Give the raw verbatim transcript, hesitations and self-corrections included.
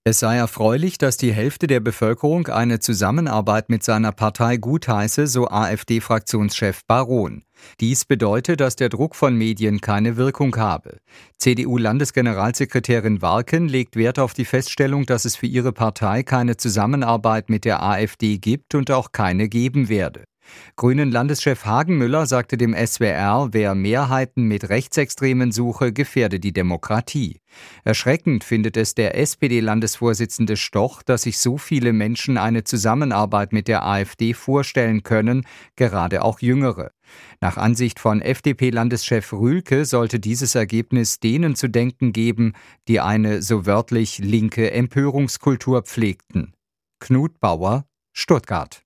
Es sei erfreulich, dass die Hälfte der Bevölkerung eine Zusammenarbeit mit seiner Partei gutheiße, so AfD-Fraktionschef Baron. Dies bedeute, dass der Druck von Medien keine Wirkung habe. C D U-Landesgeneralsekretärin Warken legt Wert auf die Feststellung, dass es für ihre Partei keine Zusammenarbeit mit der AfD gibt und auch keine geben werde. Grünen-Landeschef Hagenmüller sagte dem S W R, wer Mehrheiten mit Rechtsextremen suche, gefährde die Demokratie. Erschreckend findet es der S P D-Landesvorsitzende Stoch, dass sich so viele Menschen eine Zusammenarbeit mit der AfD vorstellen können, gerade auch Jüngere. Nach Ansicht von F D P-Landeschef Rühlke sollte dieses Ergebnis denen zu denken geben, die eine so wörtlich linke Empörungskultur pflegten. Knut Bauer, Stuttgart.